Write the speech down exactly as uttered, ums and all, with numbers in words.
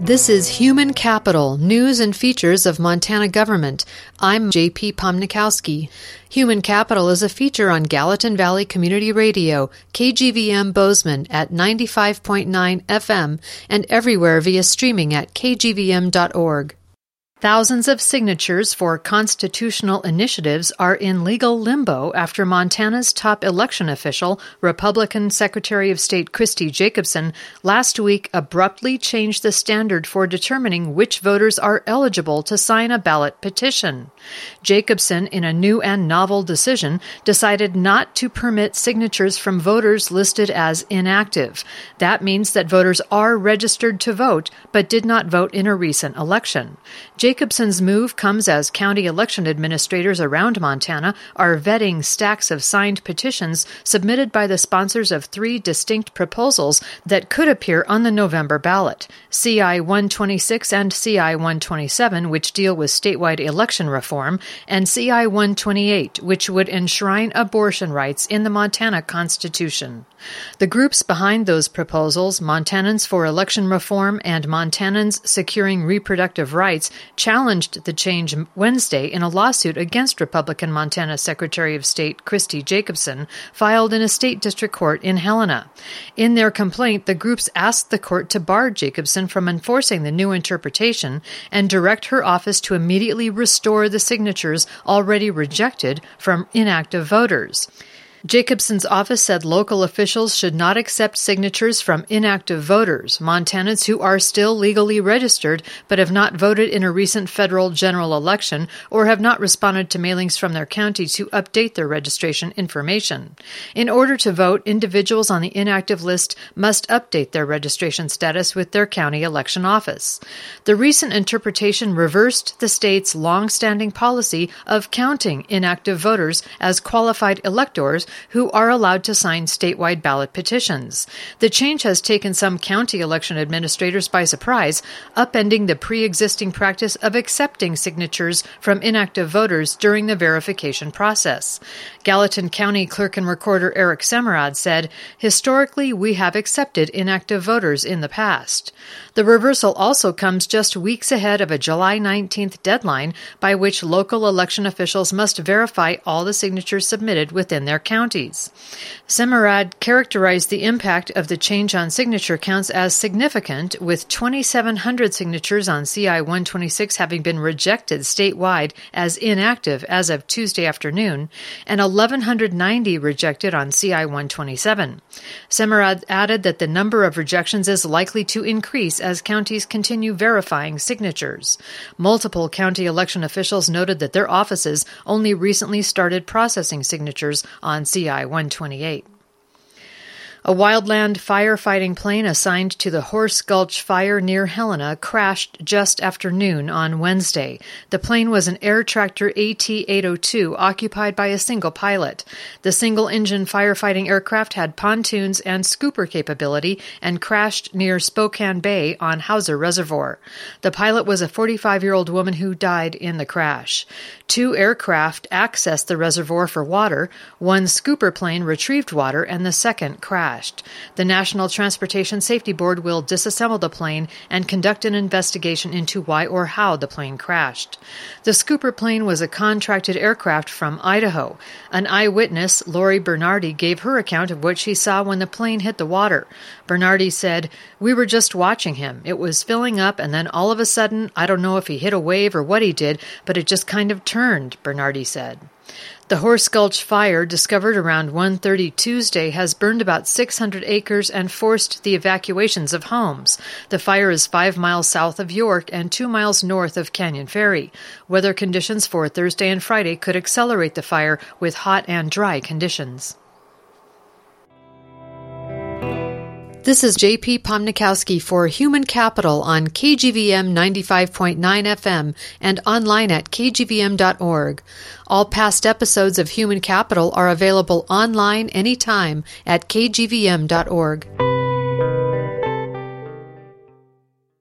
This is Human Capital, News and Features of Montana Government. I'm J P Pomnikowski. Human Capital is a feature on Gallatin Valley Community Radio, K G V M Bozeman at ninety-five point nine F M, and everywhere via streaming at k g v m dot org. Thousands of signatures for constitutional initiatives are in legal limbo after Montana's top election official, Republican Secretary of State Kristi Jacobson, last week abruptly changed the standard for determining which voters are eligible to sign a ballot petition. Jacobson, in a new and novel decision, decided not to permit signatures from voters listed as inactive. That means that voters are registered to vote, but did not vote in a recent election. Jacobson's move comes as county election administrators around Montana are vetting stacks of signed petitions submitted by the sponsors of three distinct proposals that could appear on the November ballot: C I one twenty-six and C I one twenty-seven, which deal with statewide election reform, and C I one twenty-eight, which would enshrine abortion rights in the Montana Constitution. The groups behind those proposals, Montanans for Election Reform and Montanans Securing Reproductive Rights, challenged the change Wednesday in a lawsuit against Republican Montana Secretary of State Kristi Jacobson, filed in a state district court in Helena. In their complaint, the groups asked the court to bar Jacobson from enforcing the new interpretation and direct her office to immediately restore the signatures already rejected from inactive voters. Jacobson's office said local officials should not accept signatures from inactive voters, Montanans who are still legally registered but have not voted in a recent federal general election or have not responded to mailings from their county to update their registration information. In order to vote, individuals on the inactive list must update their registration status with their county election office. The recent interpretation reversed the state's long-standing policy of counting inactive voters as qualified electors who are allowed to sign statewide ballot petitions. The change has taken some county election administrators by surprise, upending the pre-existing practice of accepting signatures from inactive voters during the verification process. Gallatin County Clerk and Recorder Eric Semerad said, "Historically, we have accepted inactive voters in the past." The reversal also comes just weeks ahead of a July nineteenth deadline by which local election officials must verify all the signatures submitted within their counties. Semerad characterized the impact of the change on signature counts as significant, with twenty-seven hundred signatures on C I one twenty-six having been rejected statewide as inactive as of Tuesday afternoon, and eleven ninety rejected on C I one twenty-seven. Semerad added that the number of rejections is likely to increase as counties continue verifying signatures. Multiple county election officials noted that their offices only recently started processing signatures on C I one twenty-eight. A wildland firefighting plane assigned to the Horse Gulch fire near Helena crashed just after noon on Wednesday. The plane was an Air Tractor A T eight oh two occupied by a single pilot. The single-engine firefighting aircraft had pontoons and scooper capability and crashed near Spokane Bay on Hauser Reservoir. The pilot was a forty-five-year-old woman who died in the crash. Two aircraft accessed the reservoir for water. One scooper plane retrieved water, and the second crashed. The National Transportation Safety Board will disassemble the plane and conduct an investigation into why or how the plane crashed. The scooper plane was a contracted aircraft from Idaho. An eyewitness, Lori Bernardi, gave her account of what she saw when the plane hit the water. Bernardi said, "We were just watching him. It was filling up, and then all of a sudden, I don't know if he hit a wave or what he did, but it just kind of turned," Bernardi said. The Horse Gulch fire, discovered around one thirty Tuesday, has burned about six hundred acres and forced the evacuations of homes. The fire is five miles south of York and two miles north of Canyon Ferry. Weather conditions for Thursday and Friday could accelerate the fire with hot and dry conditions. This is J P Pomnikowski for Human Capital on K G V M ninety-five point nine F M and online at k g v m dot org. All past episodes of Human Capital are available online anytime at k g v m dot org.